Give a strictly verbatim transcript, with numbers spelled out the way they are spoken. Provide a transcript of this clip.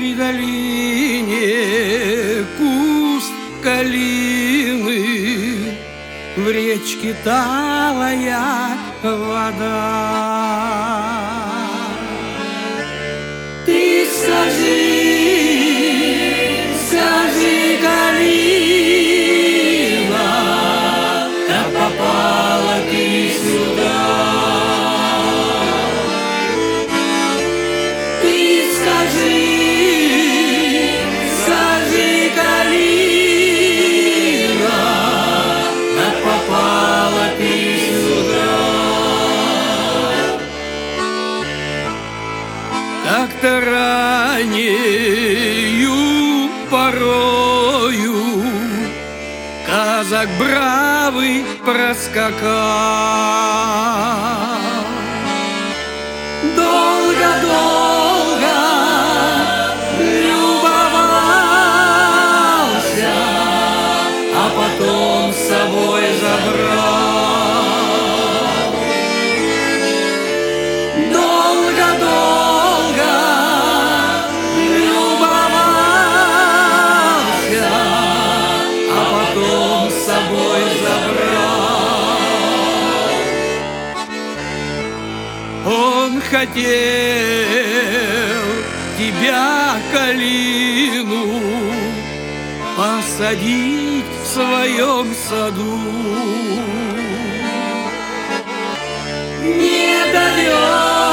при долине куст калины, в речке талая вода. Ты скажи, скажи, калина, как попала ты сюда? Ты скажи, скажи, калина, как попала ты сюда? Как-то ранею порою казак бравый проскакал. Долго-долго любовался, а потом с собой забрал. Долго-долго любовался, а потом с собой забрал. Он хотел тебя, калину, посадить в своем саду. Не довез